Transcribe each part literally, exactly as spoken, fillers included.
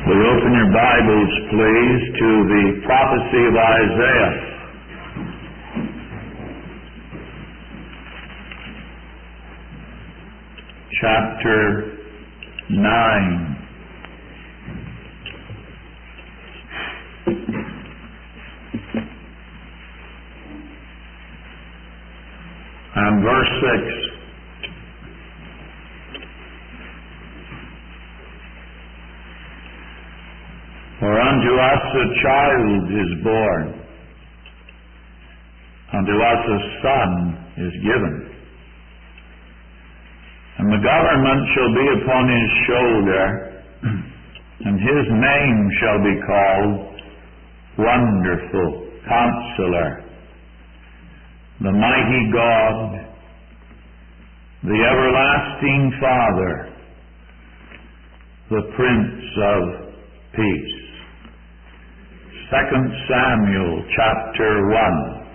Will you open your Bibles, please, to the prophecy of Isaiah? Chapter nine. And verse six. For unto us a child is born, unto us a son is given, and the government shall be upon his shoulder, and his name shall be called Wonderful Counselor, the Mighty God, the Everlasting Father, the Prince of Peace. Second Samuel chapter one.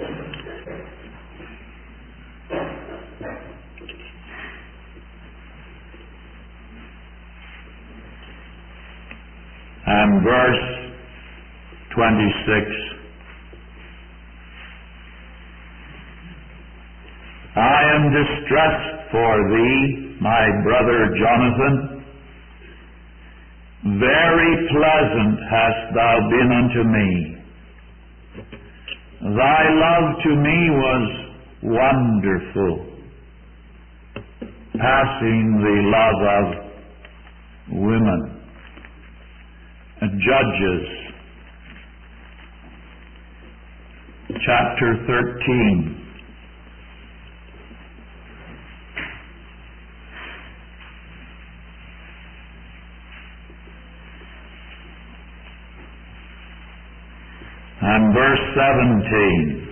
And verse twenty-six. I am distressed for thee, my brother Jonathan. Very pleasant hast thou been unto me. Thy love to me was wonderful, passing the love of women. Judges chapter thirteen. And verse seventeen.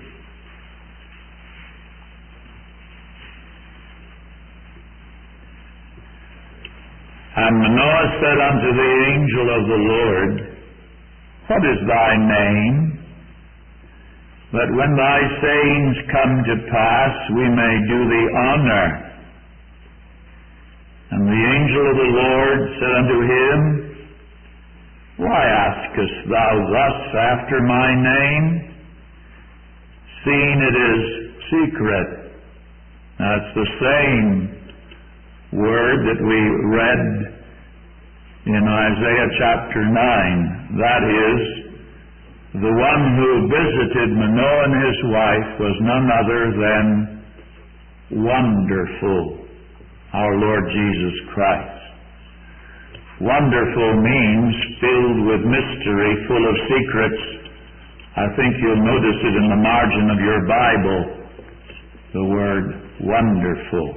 And Manoah said unto the angel of the Lord, What is thy name? That when thy sayings come to pass, we may do thee honor. And the angel of the Lord said unto him, Why askest thou thus after my name? Seeing it is secret. That's the same word that we read in Isaiah chapter nine. That is, the one who visited Manoah and his wife was none other than Wonderful, our Lord Jesus Christ. Wonderful means filled with mystery, full of secrets. I think you'll notice it in the margin of your Bible, the word wonderful.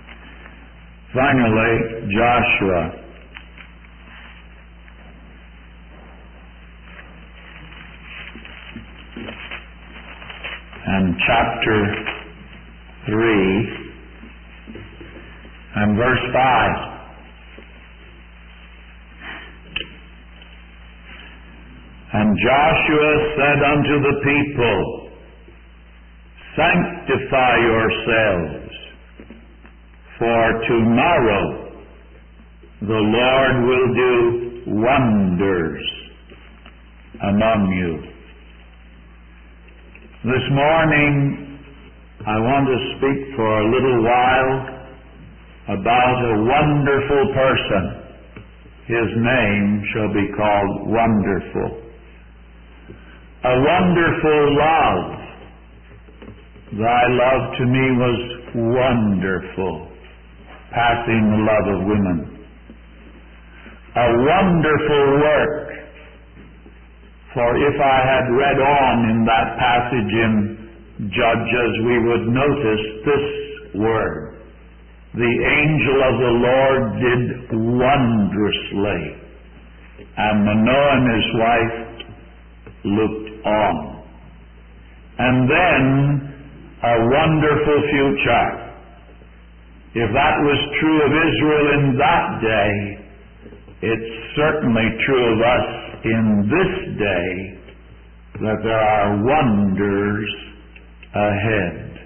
Finally, Joshua. And chapter three and verse five. And Joshua said unto the people, Sanctify yourselves, for tomorrow the Lord will do wonders among you. This morning I want to speak for a little while about a wonderful person. His name shall be called Wonderful. A wonderful love. Thy love to me was wonderful, passing the love of women. A wonderful work. For if I had read on in that passage in Judges, we would notice this word. The angel of the Lord did wondrously, and Manoah and his wife looked on. And then a wonderful future. If that was true of Israel in that day, it's certainly true of us in this day, that there are wonders ahead.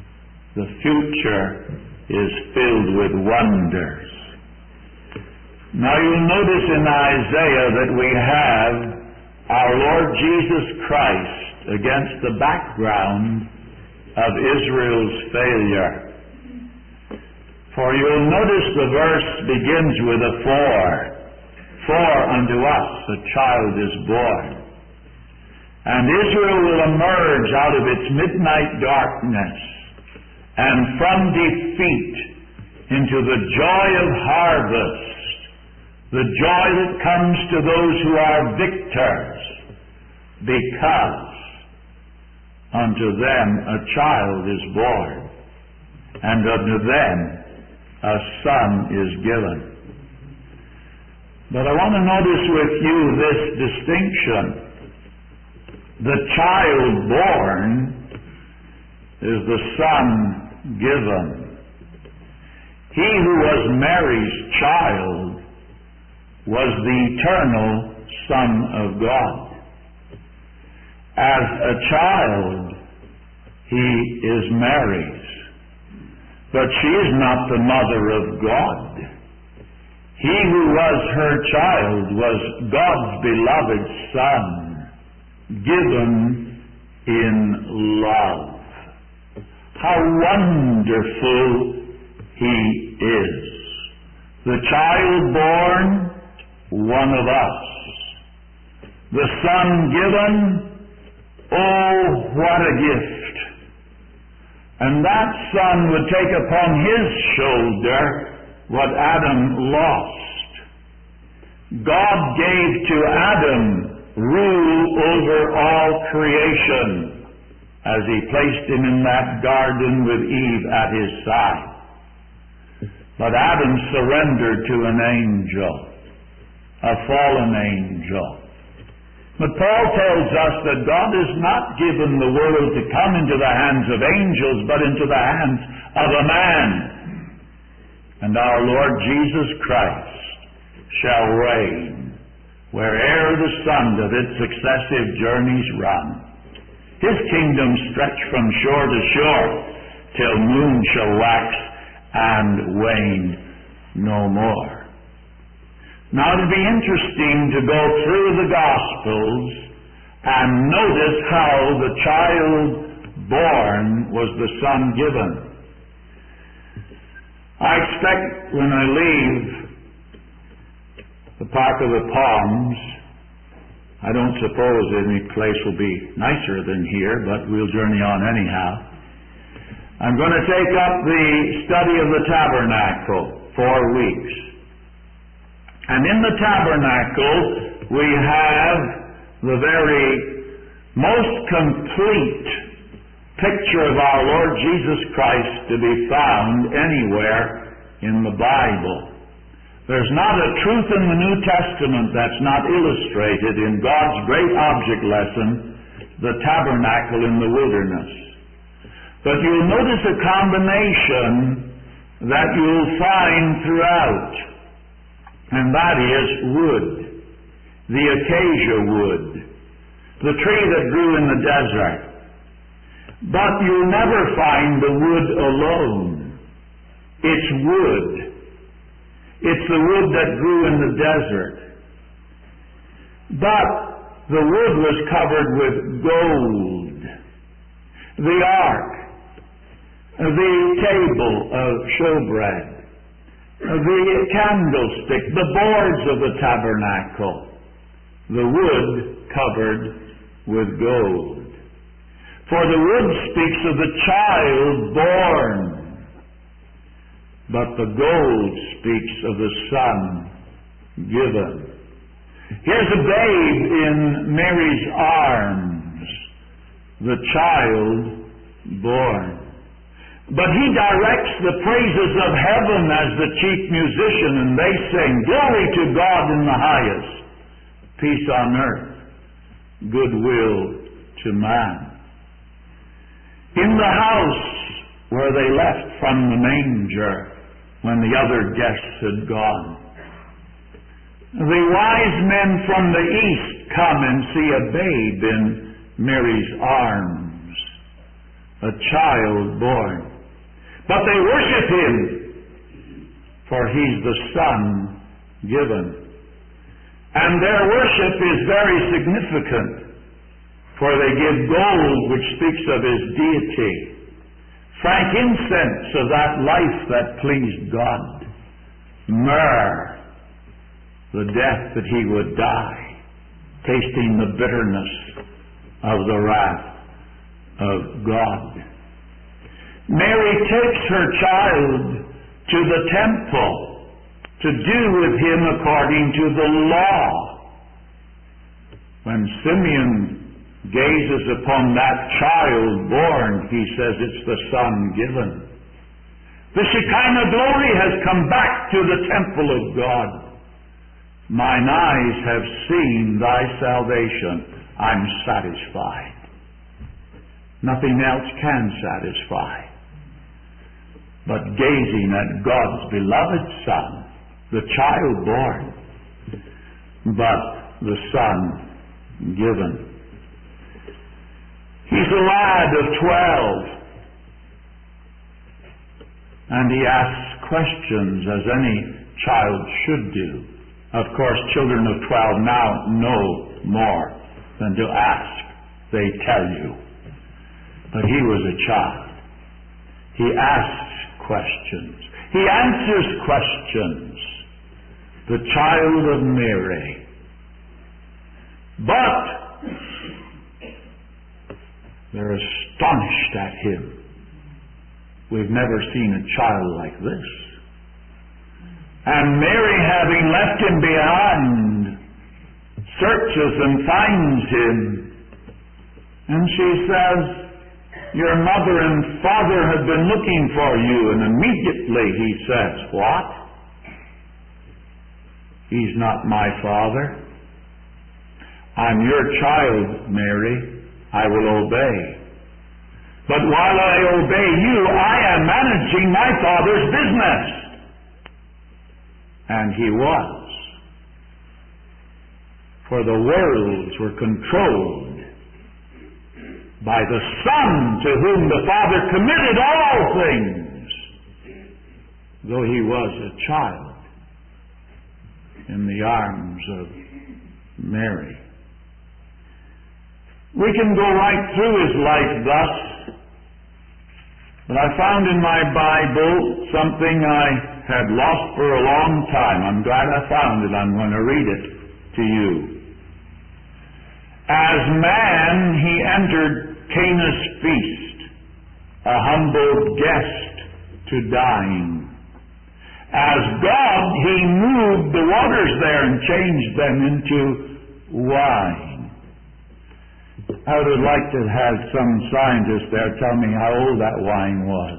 The future is filled with wonders. Now you'll notice in Isaiah that we have our Lord Jesus Christ against the background of Israel's failure. For you'll notice the verse begins with a for. For unto us a child is born. And Israel will emerge out of its midnight darkness and from defeat into the joy of harvest, the joy that comes to those who are victors, because unto them a child is born, and unto them a son is given. But I want to notice with you this distinction. The child born is the son given. He who was Mary's child was the eternal Son of God. As a child, he is Mary's, but she is not the mother of God. He who was her child was God's beloved Son, given in love. How wonderful he is. The child born, one of us. The Son given, oh, what a gift. And that Son would take upon his shoulder what Adam lost. God gave to Adam rule over all creation as he placed him in that garden with Eve at his side. But Adam surrendered to an angel, a fallen angel. But Paul tells us that God has not given the world to come into the hands of angels, but into the hands of a man. And our Lord Jesus Christ shall reign where'er the sun doth its successive journeys run. His kingdom stretch from shore to shore, till moon shall wax and wane no more. Now it'll be interesting to go through the Gospels and notice how the child born was the Son given. I expect when I leave the Park of the Palms, I don't suppose any place will be nicer than here, but we'll journey on anyhow. I'm going to take up the study of the tabernacle, four weeks. And in the tabernacle, we have the very most complete picture of our Lord Jesus Christ to be found anywhere in the Bible. There's not a truth in the New Testament that's not illustrated in God's great object lesson, the tabernacle in the wilderness. But you'll notice a combination that you'll find throughout, and that is wood, the acacia wood, the tree that grew in the desert. But you'll never find the wood alone. It's wood. It's the wood that grew in the desert. But the wood was covered with gold. The ark, the table of showbread, the candlestick, the boards of the tabernacle, the wood covered with gold. For the wood speaks of the child born, but the gold speaks of the Son given. Here's a babe in Mary's arms, the child born. But he directs the praises of heaven as the chief musician, and they sing, "Glory to God in the highest, peace on earth, goodwill to man." In the house where they left from the manger when the other guests had gone, the wise men from the east come and see a babe in Mary's arms, a child born. But they worship him, for he's the Son given. And their worship is very significant, for they give gold, which speaks of his deity, frankincense of that life that pleased God, myrrh, the death that he would die, tasting the bitterness of the wrath of God. Mary takes her child to the temple to do with him according to the law. When Simeon gazes upon that child born, he says it's the Son given. The Shekinah glory has come back to the temple of God. Mine eyes have seen thy salvation. I'm satisfied. Nothing else can satisfy. But gazing at God's beloved Son, the child born, but the Son given. He's a lad of twelve, and he asks questions as any child should do. Of course, children of twelve now know more than to ask. They tell you. But he was a child. He asks questions. He answers questions. The child of Mary. But they're astonished at him. We've never seen a child like this. And Mary, having left him behind, searches and finds him. And she says, your mother and father have been looking for you. And immediately he says, what? He's not my father. I'm your child, Mary. I will obey. But while I obey you, I am managing my Father's business. And he was. For the worlds were controlled by the Son, to whom the Father committed all things, though he was a child in the arms of Mary. We can go right through his life thus, but I found in my Bible something I had lost for a long time. I'm glad I found it. I'm going to read it to you. As man, he entered Cana's feast, a humble guest to dine. As God, he moved the waters there and changed them into wine. I would have liked to have had some scientist there tell me how old that wine was.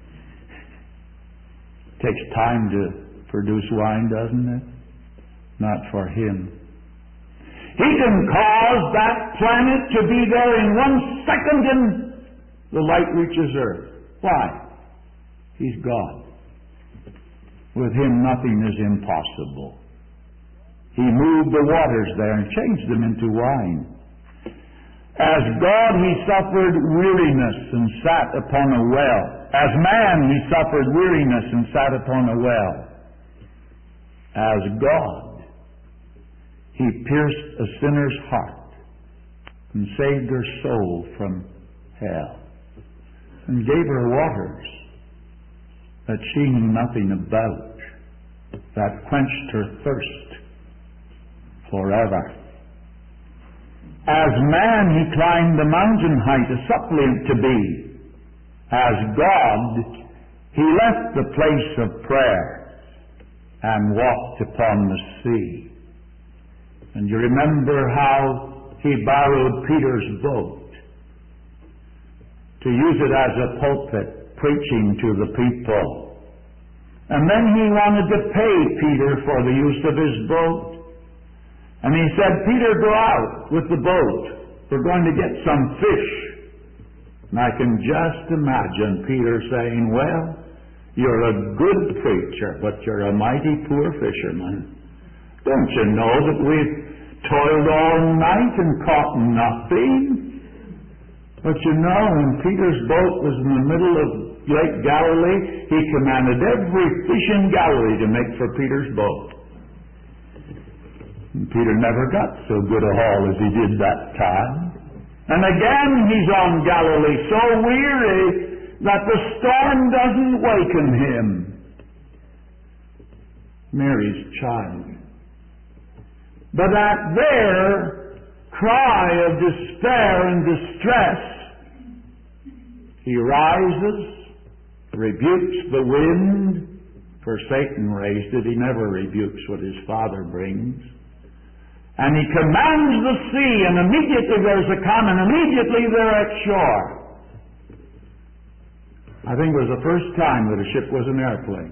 It takes time to produce wine, doesn't it? Not for him. He can cause that planet to be there in one second and the light reaches Earth. Why? He's God. With him nothing is impossible. He moved the waters there and changed them into wine. As God, he suffered weariness and sat upon a well. As man, he suffered weariness and sat upon a well. As God, he pierced a sinner's heart and saved her soul from hell and gave her waters that she knew nothing about, that quenched her thirst forever. As man, he climbed the mountain height, a suppliant to be. As God, he left the place of prayer and walked upon the sea. And you remember how he borrowed Peter's boat to use it as a pulpit, preaching to the people. And then he wanted to pay Peter for the use of his boat. And he said, Peter, go out with the boat. We're going to get some fish. And I can just imagine Peter saying, well, you're a good preacher, but you're a mighty poor fisherman. Don't you know that we've toiled all night and caught nothing? But you know, when Peter's boat was in the middle of Lake Galilee, he commanded every fish in Galilee to make for Peter's boat. And Peter never got so good a haul as he did that time. And again he's on Galilee, so weary that the storm doesn't waken him. Mary's child. But at their cry of despair and distress, he rises, rebukes the wind, for Satan raised it. He never rebukes what his Father brings. And he commands the sea, and immediately there's a calm, and immediately they're at shore. I think it was the first time that a ship was an airplane.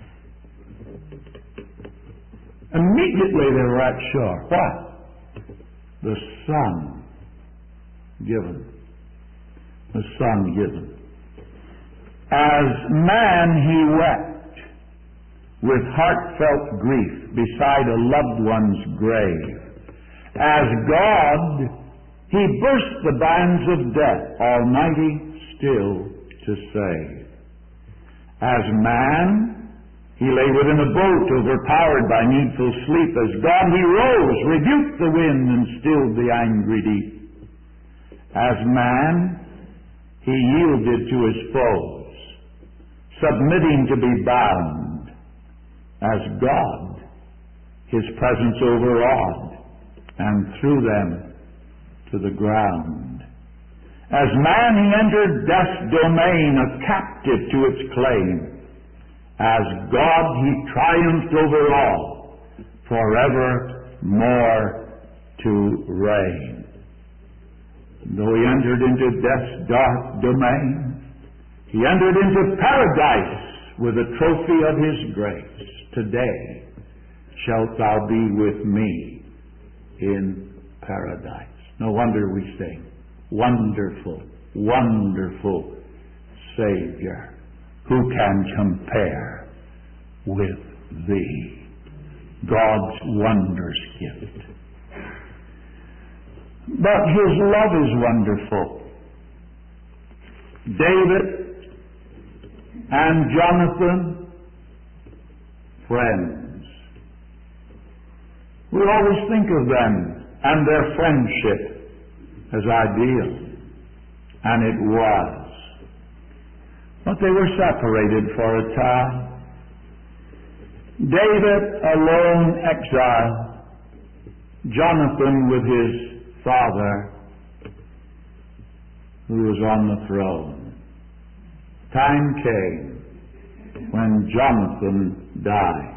Immediately they were at shore. What? The Son given. The Son given. As man he wept with heartfelt grief beside a loved one's grave. As God, he burst the bands of death, almighty still to save. As man, he lay within a boat, overpowered by needful sleep. As God, he rose, rebuked the wind, and stilled the angry deep. As man, he yielded to his foes, submitting to be bound. As God, his presence overawed, and threw them to the ground. As man, he entered death's domain, a captive to its claim. As God, he triumphed over all, forever more to reign. Though he entered into death's dark domain, he entered into paradise with a trophy of his grace. Today shalt thou be with me in paradise. No wonder we sing, wonderful, wonderful Savior, who can compare with thee? God's wondrous gift. But his love is wonderful. David and Jonathan, friends. We always think of them and their friendship as ideal. And it was. But they were separated for a time. David, a lone exile. Jonathan with his father, who was on the throne. Time came when Jonathan died.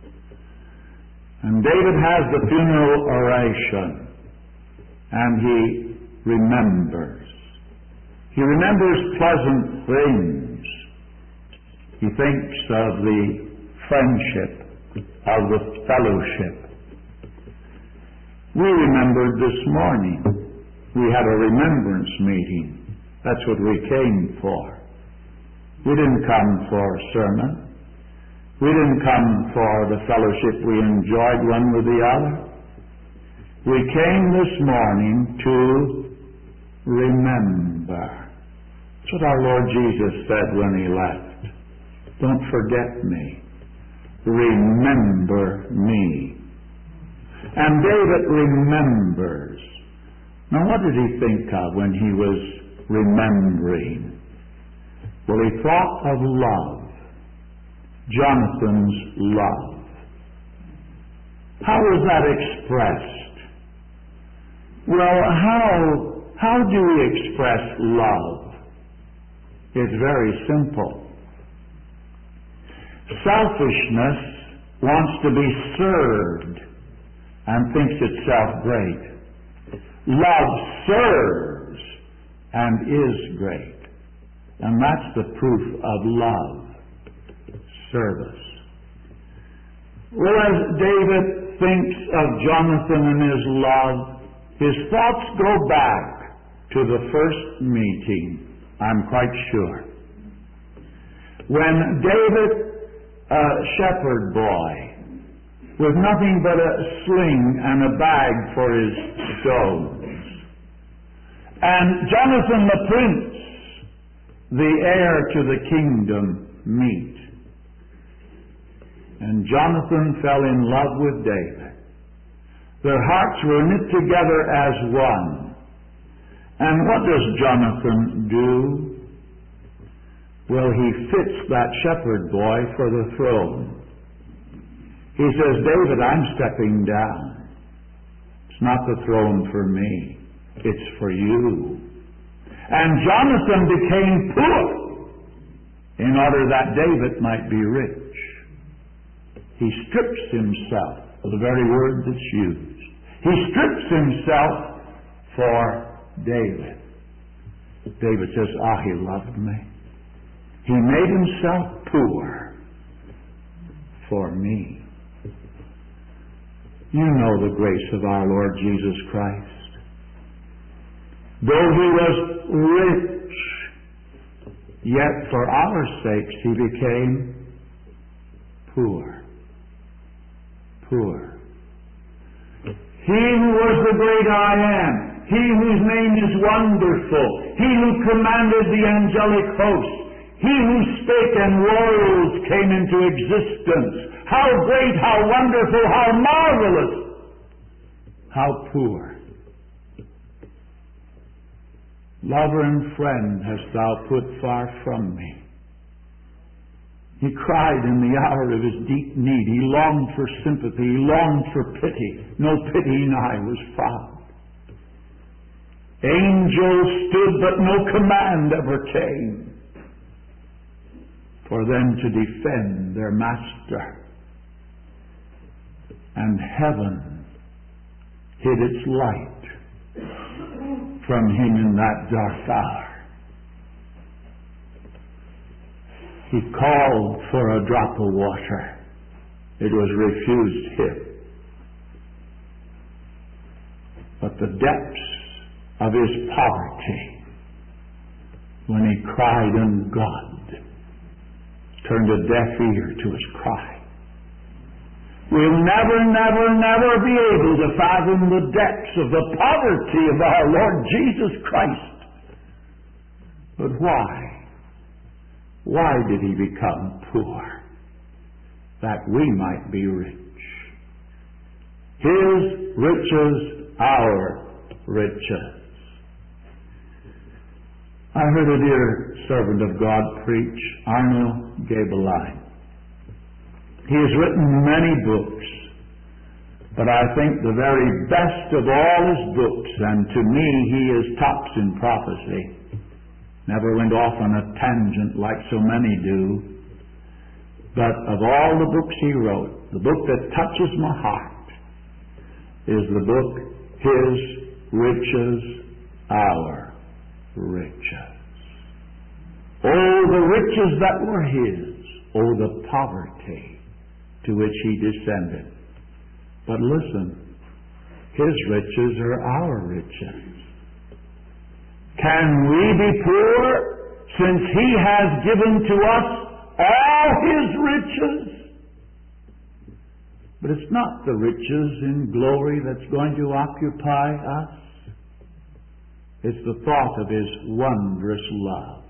And David has the funeral oration, and he remembers. He remembers pleasant things. He thinks of the friendship, of the fellowship. We remembered this morning. We had a remembrance meeting. That's what we came for. We didn't come for a sermon. We didn't come for the fellowship we enjoyed one with the other. We came this morning to remember. That's what our Lord Jesus said when he left. Don't forget me. Remember me. And David remembers. Now what did he think of when he was remembering? Well, he thought of love. Jonathan's love. How was that expressed? Well, how, how do we express love? It's very simple. Selfishness wants to be served and thinks itself great. Love serves and is great. And that's the proof of love. Service. Well, as David thinks of Jonathan and his love, his thoughts go back to the first meeting, I'm quite sure. When David, a shepherd boy, with nothing but a sling and a bag for his stones, and Jonathan the prince, the heir to the kingdom, meet. And Jonathan fell in love with David. Their hearts were knit together as one. And what does Jonathan do? Well, he fits that shepherd boy for the throne. He says, David, I'm stepping down. It's not the throne for me. It's for you. And Jonathan became poor in order that David might be rich. He strips himself, the very word that's used. He strips himself for David. David says, ah, he loved me. He made himself poor for me. You know the grace of our Lord Jesus Christ. Though he was rich, yet for our sakes he became poor. Poor. He who was the great I am, he whose name is wonderful, he who commanded the angelic host, he who spake and worlds came into existence. How great, how wonderful, how marvelous, how poor. Lover and friend hast thou put far from me. He cried in the hour of his deep need. He longed for sympathy. He longed for pity. No pitying eye was found. Angels stood, but no command ever came for them to defend their master. And heaven hid its light from him in that dark hour. He called for a drop of water. It was refused him. But the depths of his poverty, when he cried unto God, turned a deaf ear to his cry. We'll never, never, never be able to fathom the depths of the poverty of our Lord Jesus Christ. But why? Why did he become poor? That we might be rich. His riches, our riches. I heard a dear servant of God preach, Arno Gabeline. He has written many books, but I think the very best of all his books, and to me he is tops in prophecy, never went off on a tangent like so many do, but of all the books he wrote, the book that touches my heart is the book, His Riches, Our Riches. Oh, the riches that were his. Oh, the poverty to which he descended. But listen, his riches are our riches. Can we be poor since he has given to us all his riches? But it's not the riches in glory that's going to occupy us. It's the thought of his wondrous love.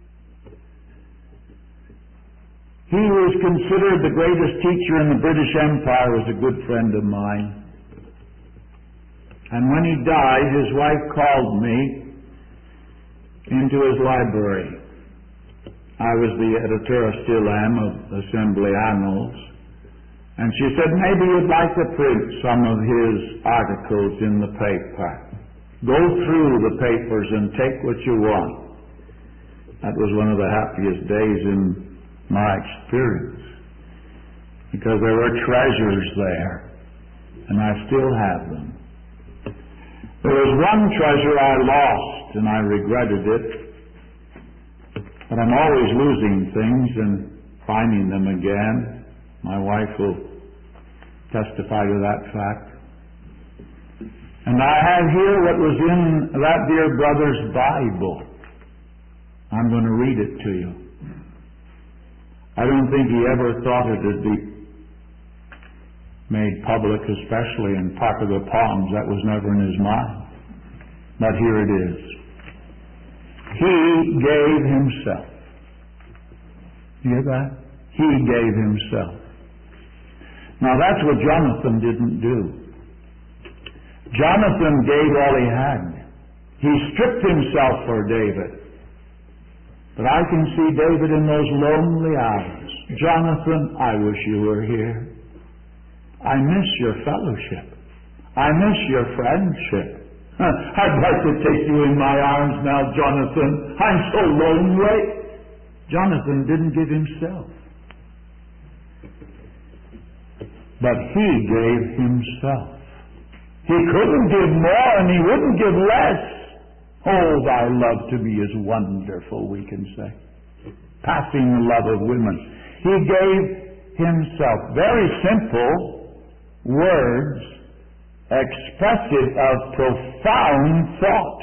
He who is considered the greatest teacher in the British Empire was a good friend of mine. And when he died, his wife called me into his library. I was the editor, I still am, of Assembly Annals. And she said, maybe you'd like to print some of his articles in the paper. Go through the papers and take what you want. That was one of the happiest days in my experience, because there were treasures there, and I still have them. There was one treasure I lost, and I regretted it, but I'm always losing things and finding them again. My wife will testify to that fact. And I have here what was in that dear brother's Bible. I'm going to read it to you. I don't think he ever thought it would be made public, especially in Park of the Palms. That was never in his mind. But here it is. He gave himself. You hear that? He gave himself. Now that's what Jonathan didn't do. Jonathan gave all he had. He stripped himself for David. But I can see David in those lonely hours. Jonathan, I wish you were here. I miss your fellowship. I miss your friendship. I'd like to take you in my arms now, Jonathan. I'm so lonely. Jonathan didn't give himself. But he gave himself. He couldn't give more and he wouldn't give less. Oh, thy love to me is wonderful, we can say. Passing the love of women. He gave himself. Very simple words, expressive of profound thought.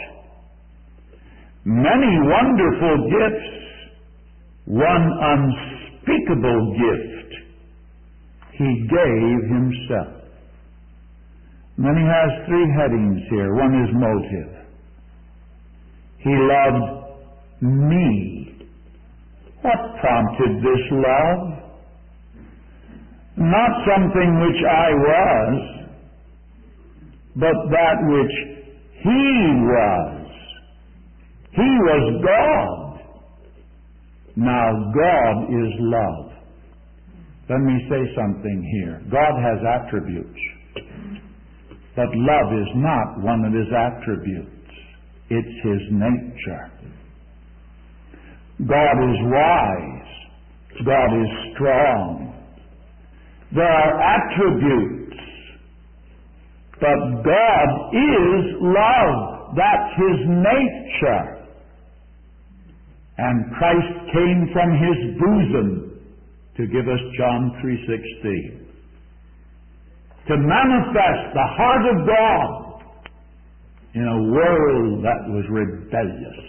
Many wonderful gifts, one unspeakable gift. He gave himself. And then he has three headings here. One is motive. He loved me. What prompted this love? Not something which I was, but that which he was. He was God. Now God is love. Let me say something here. God has attributes, but love is not one of his attributes. It's his nature. God is wise. God is strong. There are attributes, but God is love. That's his nature. And Christ came from his bosom to give us John three sixteen. To manifest the heart of God in a world that was rebellious.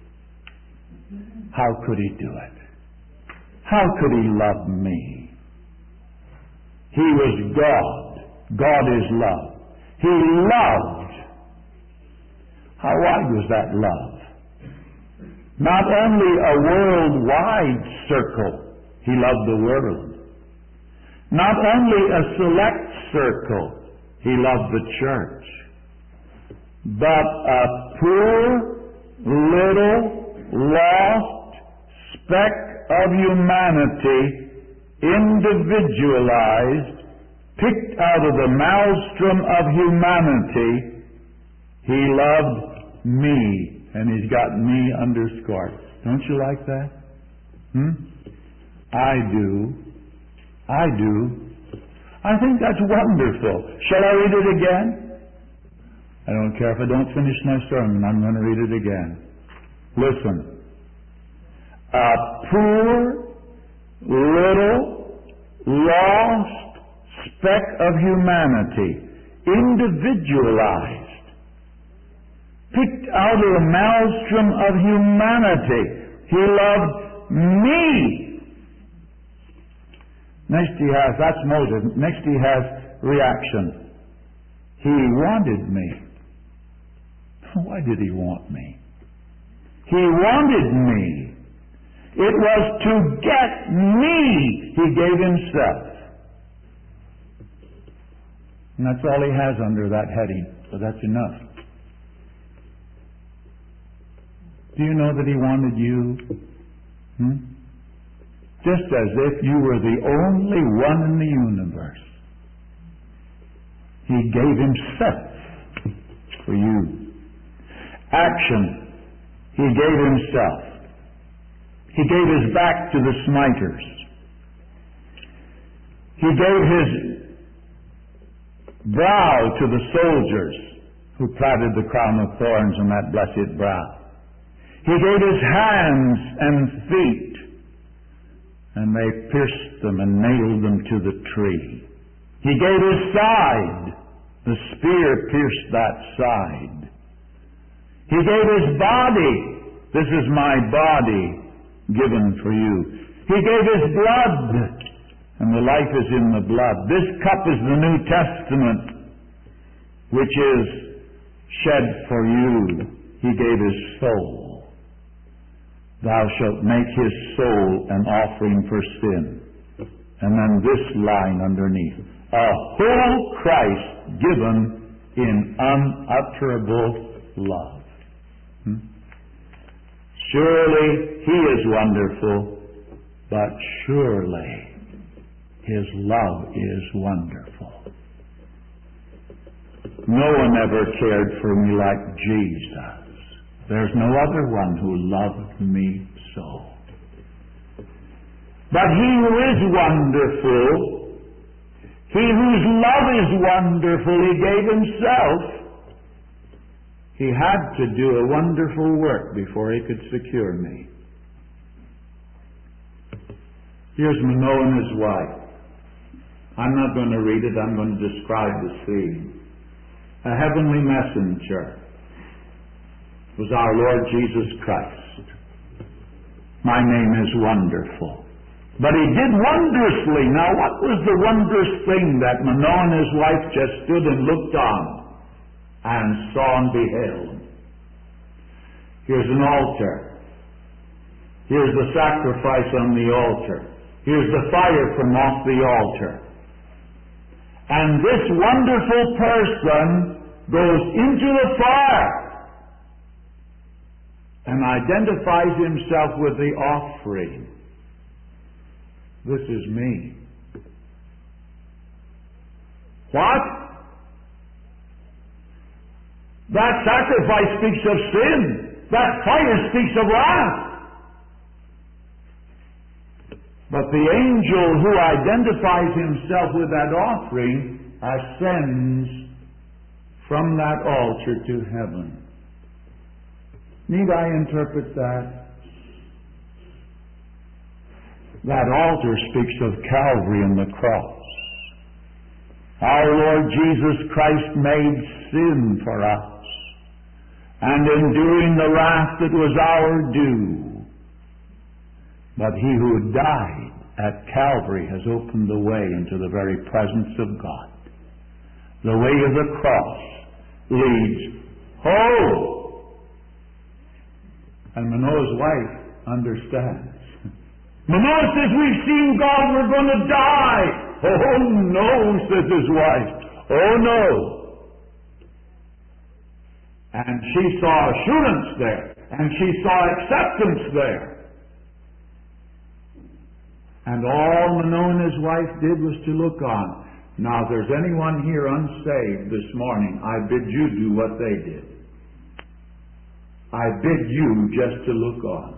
How could he do it? How could he love me? He was God. God is love. He loved. How wide was that love? Not only a worldwide circle, he loved the world. Not only a select circle, he loved the church. But a poor, little, lost speck of humanity, individualized, picked out of the maelstrom of humanity, he loved me. And he's got me underscored. Don't you like that? Hmm? I do. I do. I think that's wonderful. Shall I read it again? I don't care if I don't finish my sermon. I'm going to read it again. Listen. A poor, little, lost speck of humanity, individualized, picked out of the maelstrom of humanity. He loved me. Next he has, that's motive. Next he has reaction. He wanted me. Why did he want me? He wanted me. It was to get me he gave himself. And that's all he has under that heading. So that's enough. Do you know that he wanted you? Hmm? Just as if you were the only one in the universe. He gave himself for you. Action. He gave himself. He gave his back to the smiters. He gave his brow to the soldiers who planted the crown of thorns on that blessed brow. He gave his hands and feet, and they pierced them and nailed them to the tree. He gave his side. The spear pierced that side. He gave his body. This is my body given for you. He gave his blood, and the life is in the blood. This cup is the New Testament, which is shed for you. He gave his soul. Thou shalt make his soul an offering for sin. And then this line underneath. A whole Christ given in unutterable love. Hmm? Surely He is wonderful, but surely His love is wonderful. No one ever cared for me like Jesus. There's no other one who loved me so. But He who is wonderful, He whose love is wonderful, He gave Himself. He had to do a wonderful work before He could secure me. Here's Manoah and his wife. I'm not going to read it, I'm going to describe the scene. A heavenly messenger was our Lord Jesus Christ. My name is Wonderful. But He did wondrously. Now, what was the wondrous thing that Manoah and his wife just stood and looked on and saw and beheld? Here's an altar. Here's the sacrifice on the altar. Here's the fire from off the altar. And this wonderful person goes into the fire and identifies himself with the offering. This is me. What? That sacrifice speaks of sin. That fire speaks of wrath. But the angel who identifies himself with that offering ascends from that altar to heaven. Need I interpret that? That altar speaks of Calvary and the cross. Our Lord Jesus Christ made sin for us, and enduring the wrath that was our due. But He who died at Calvary has opened the way into the very presence of God. The way of the cross leads home. And Manoah's wife understands. Manoah says, we've seen God, we're going to die. Oh no, says his wife. Oh no. And she saw assurance there. And she saw acceptance there. And all Manoah and his wife did was to look on. Now, if there's anyone here unsaved this morning, I bid you do what they did. I bid you just to look on.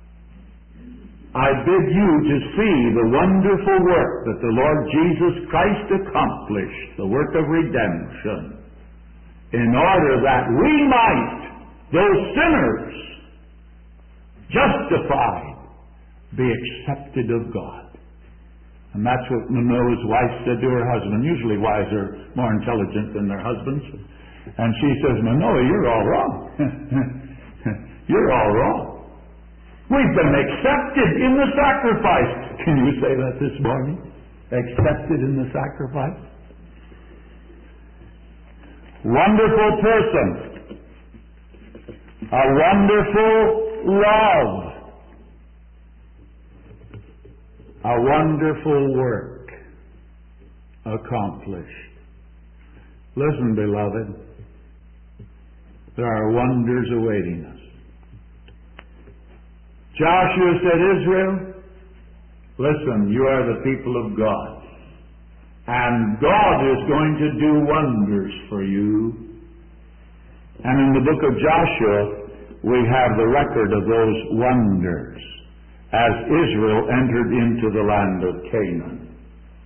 I bid you to see the wonderful work that the Lord Jesus Christ accomplished, the work of redemption, in order that we might, those sinners, justified, be accepted of God. And that's what Manoah's wife said to her husband. Usually wives are more intelligent than their husbands. And she says, Manoah, you're all wrong. You're all wrong. We've been accepted in the sacrifice. Can you say that this morning? Accepted in the sacrifice? Wonderful person. A wonderful love. A wonderful work accomplished. Listen, beloved, there are wonders awaiting us. Joshua said, Israel, listen, you are the people of God. And God is going to do wonders for you. And in the book of Joshua, we have the record of those wonders as Israel entered into the land of Canaan.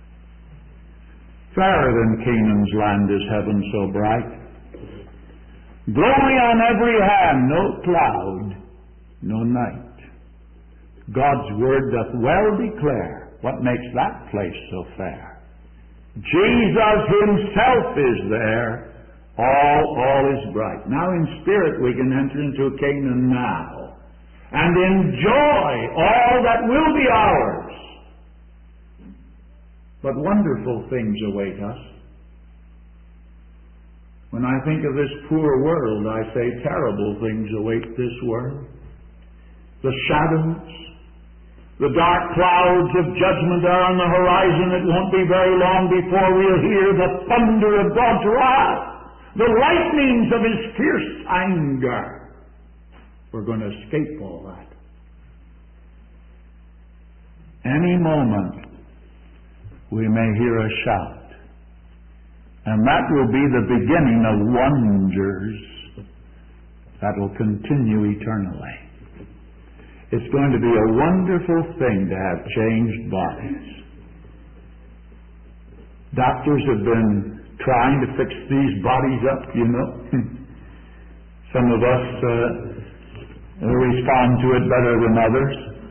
Fairer than Canaan's land is heaven so bright. Glory on every hand, no cloud, no night. God's word doth well declare what makes that place so fair. Jesus Himself is there. All, all is bright. Now in spirit we can enter into Canaan now and enjoy all that will be ours. But wonderful things await us. When I think of this poor world, I say terrible things await this world. The shadows, the dark clouds of judgment are on the horizon. It won't be very long before we'll hear the thunder of God's wrath. the lightnings of His fierce anger. We're going to escape all that. Any moment we may hear a shout, and that will be the beginning of wonders that will continue eternally. It's going to be a wonderful thing to have changed bodies. Doctors have been trying to fix these bodies up, you know. Some of us uh, respond to it better than others.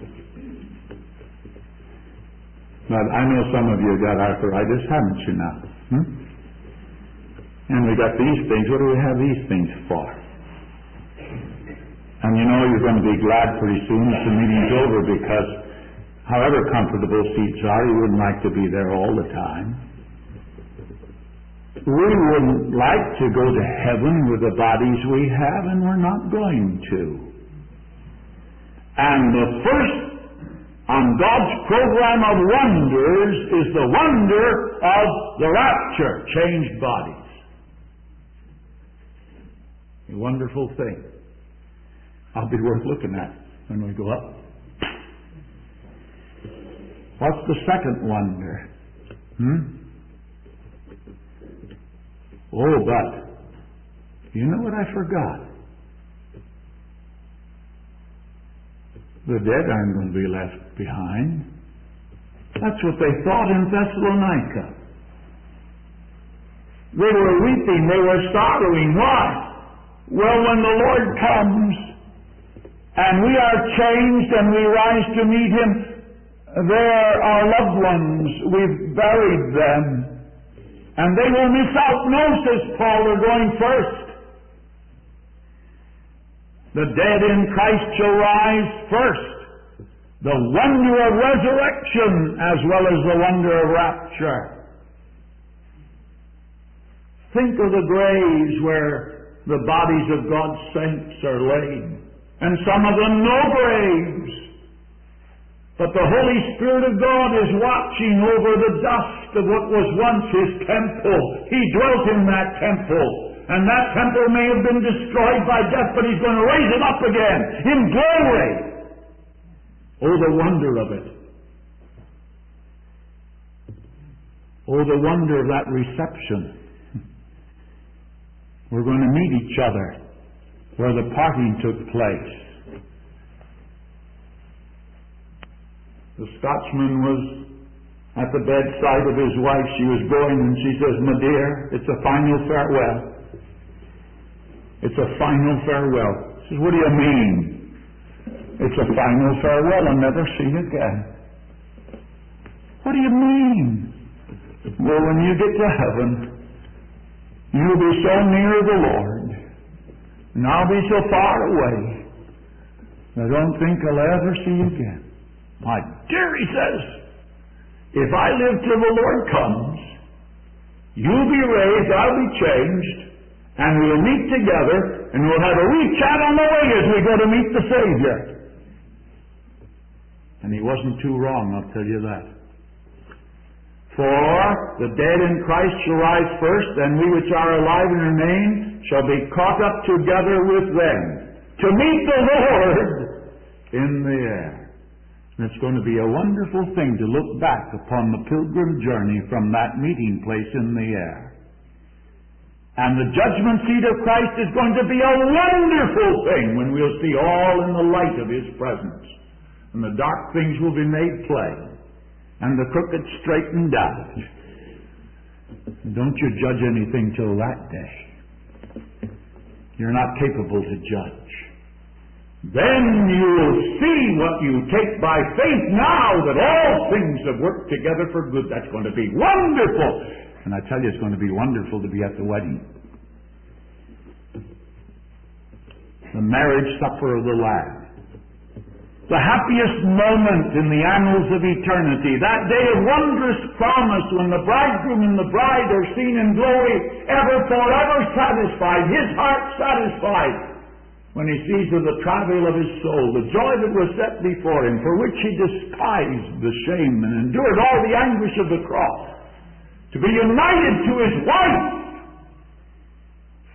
But I know some of you got arthritis, haven't you now? Hmm? And we got these things. What do we have these things for? And you know you're going to be glad pretty soon if the meeting's over, because however comfortable seats are, you wouldn't like to be there all the time. We wouldn't like to go to heaven with the bodies we have, and we're not going to. And the first on God's program of wonders is the wonder of the rapture, changed bodies. A wonderful thing. I'll be worth looking at when we go up. What's the second wonder? Hmm? Oh, but you know what I forgot? The dead aren't going to be left behind. That's what they thought in Thessalonica. They were weeping, they were sorrowing. Why? Well, when the Lord comes and we are changed and we rise to meet Him, there are loved ones, we've buried them, and they will miss out. No, says Paul, they're going first. The dead in Christ shall rise first. The wonder of resurrection as well as the wonder of rapture. Think of the graves where the bodies of God's saints are laid. And some of them no graves. But the Holy Spirit of God is watching over the dust of what was once His temple. He dwelt in that temple. And that temple may have been destroyed by death, but He's going to raise it up again in glory. Oh, the wonder of it. Oh, the wonder of that reception. We're going to meet each other where the parting took place. The Scotchman was at the bedside of his wife. She was going, and she says, "My dear, it's a final farewell. It's a final farewell." He says, "What do you mean?" "It's a final farewell. I'll never see you again." "What do you mean?" "Well, when you get to heaven, you'll be so near the Lord, and I'll be so far away, I don't think I'll ever see you again." "My dear," he says, "if I live till the Lord comes, you'll be raised, I'll be changed, and we'll meet together, and we'll have a wee chat on the way as we go to meet the Savior." And he wasn't too wrong, I'll tell you that. "For the dead in Christ shall rise first, and we which are alive and remain shall be caught up together with them to meet the Lord in the air." And it's going to be a wonderful thing to look back upon the pilgrim journey from that meeting place in the air. And the judgment seat of Christ is going to be a wonderful thing when we'll see all in the light of His presence. And the dark things will be made plain, and the crooked straightened out. Don't you judge anything till that day. You're not capable to judge. Then you'll see what you take by faith now, that all things have worked together for good. That's going to be wonderful. And I tell you, it's going to be wonderful to be at the wedding. The marriage supper of the Lamb. The happiest moment in the annals of eternity. That day of wondrous promise when the bridegroom and the bride are seen in glory, ever forever satisfied, his heart satisfied. When he sees of the travail of his soul, the joy that was set before him, for which he despised the shame and endured all the anguish of the cross, to be united to his wife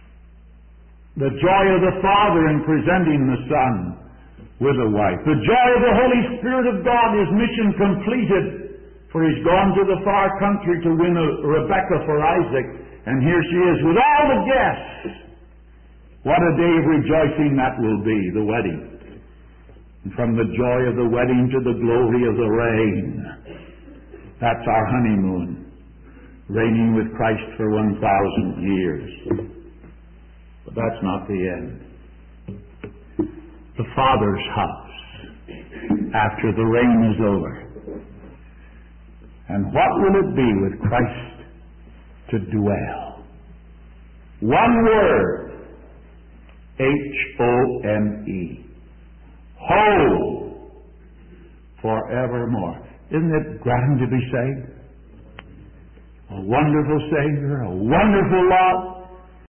The joy of the Father in presenting the Son with a wife. The joy of the Holy Spirit of God, His mission completed, for He's gone to the far country to win a Rebekah for Isaac, and here she is with all the guests. What a day of rejoicing that will be, the wedding. And from the joy of the wedding to the glory of the reign. That's our honeymoon. Reigning with Christ for one thousand years. But that's not the end. The Father's house, after the reign is over. And what will it be with Christ to dwell? One word. H O M E. Whole. Forevermore. Isn't it grand to be saved? A wonderful Savior, a wonderful lot.